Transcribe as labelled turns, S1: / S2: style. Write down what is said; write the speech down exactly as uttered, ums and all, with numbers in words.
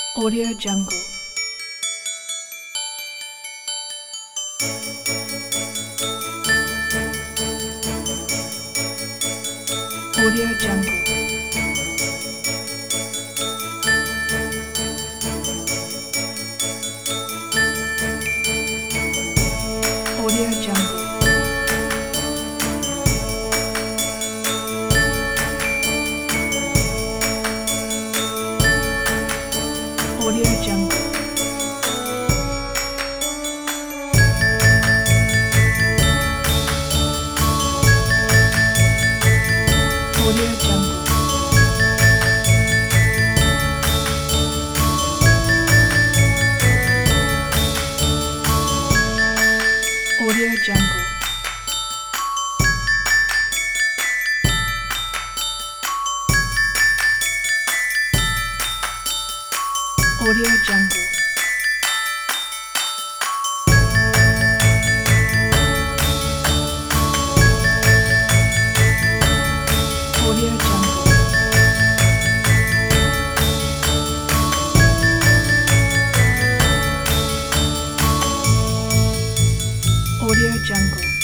S1: Audio Jungle. Audio Jungle. Audio Jungle. Audio Jungle. Audio Jungle. Audio Jungle. Audio Jungle. Audio Jungle. Audio Jungle.